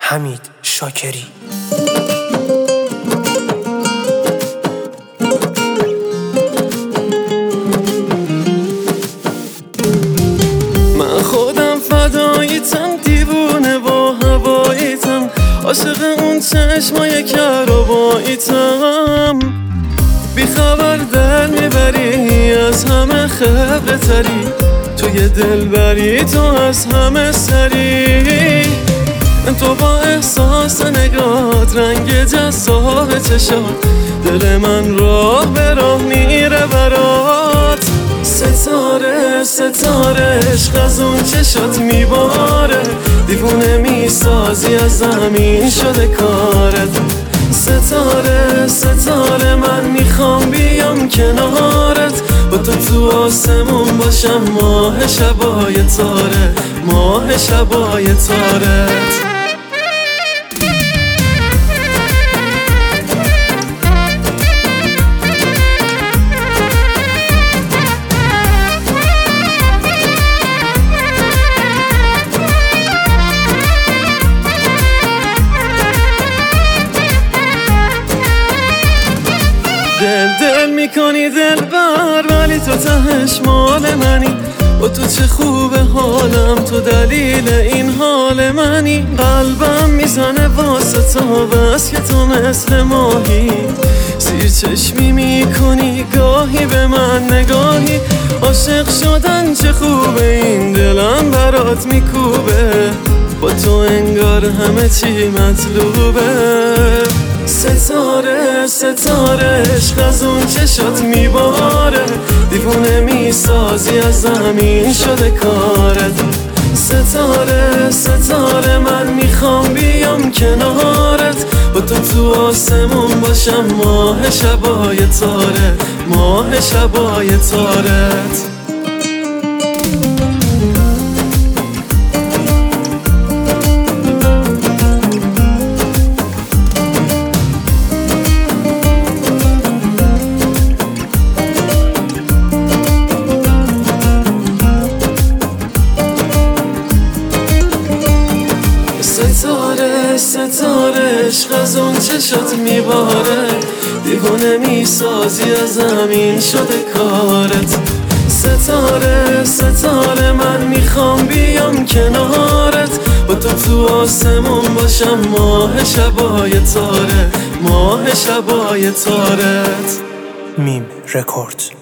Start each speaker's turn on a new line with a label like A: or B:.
A: حمید شاکری.
B: من خودم فداییتم، دیوونه با هواییتم، عاشق اون چشمای کرباییتم. بی خبر دل میبری، از همه خبره تری، توی دل بری، تو از همه سری. تو با احساس نگات، رنگ جذاب چشات، دل من راه به راه میره برات. ستاره ستاره عشق از اون چشات میباره، دیوونه میسازی، از زمین شده کارت. ستاره ستاره من میخوام بیام کنارت، با تو آسمون باشم، ماه شبای تاره، ماه شبای تارت. دل میکنی دل بر، ولی تو تهش مال منی. با تو چه خوبه حالم، تو دلیل این حال منی. قلبم میزنه واسه تو، بس که تو مثل ماهی. زیر چشمی میکنی گاهی به من نگاهی. عاشق شدن چه خوبه، این دلم برات میکوبه. با تو انگار همه چی مطلوبه. ستاره ستاره عشق از اون چشات میباره، دیوونه میسازی، از زمین شده کارت. ستاره ستاره من میخوام بیام کنارت، با تو آسمون باشم، ماه شبای تاره، ماه شبای تارت. ستاره ستاره عشق از اون چشات میباره، دیوونه میسازی، از زمین شده کارت. ستاره ستاره من میخوام بیام کنارت، با تو آسمون باشم، ماه شبای تاره، ماه شبای تارت.
A: میم رکورد.